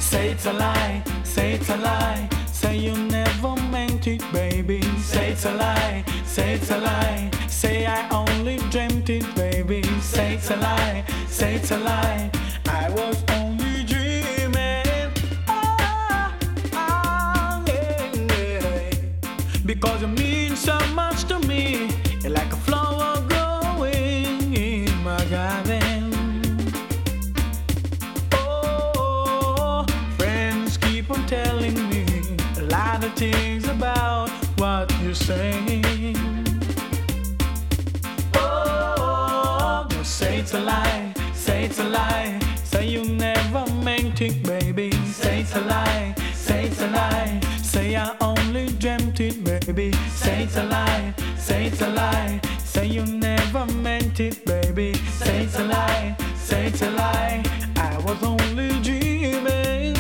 Say it's a lie, say it's a lie. Say you never meant it, baby. Say it's a lie, say it's a lie. Say I only dreamt it, baby. Say it's a lie, say it's a lie. I was only dreaming. Yeah. Because you mean so much to me. You're like a flower growing in my garden. Oh, friends keep on telling me a lot of things about what you're saying. Oh, just say it's a lie, say it's a lie. Say you never meant it, baby. Say it's a lie, say it's a lie. Say I only dreamt it, baby. Say it's a lie, say it's a lie. Say you never meant it, baby. Say it's a lie, say it's a lie. I was only dreaming.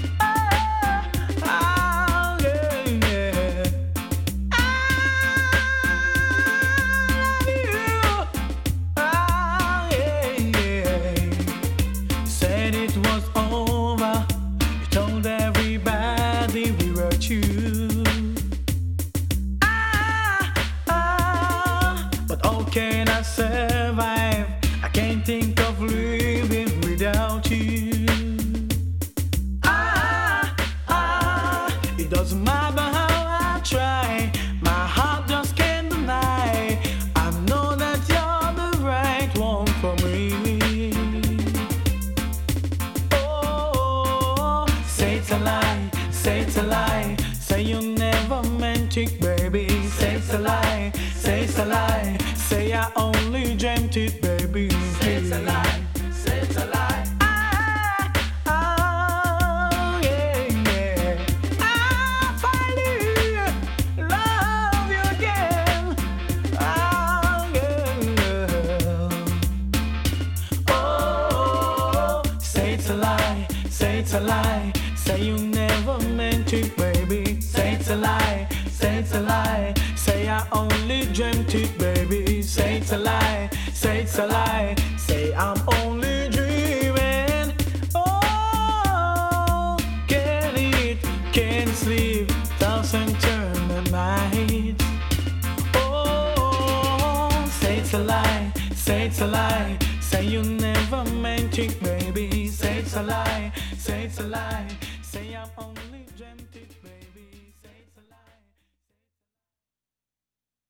Can I survive? I can't think of living without you. It doesn't matter how I try, my heart just can't deny. I know that you're the right one for me. Oh, say it's a lie, say it's a lie. Say you never meant it, baby. Say it's a lie, say it's a lie. Say I only dreamt it, baby. Say it's a lie, say it's a lie. Yeah, yeah. I finally love you again. Yeah. Oh, say it's a lie, say it's a lie. Say you never meant it, baby. Say it's a lie, say it's a lie. Say I only dreamt it, baby. Say it's a lie, say it's a lie. Say I'm only dreaming. Oh, can't eat, can't sleep, toss and turn the night. Oh, say it's a lie, say it's a lie. Say you never meant it, baby. Say it's a lie, say it's a lie.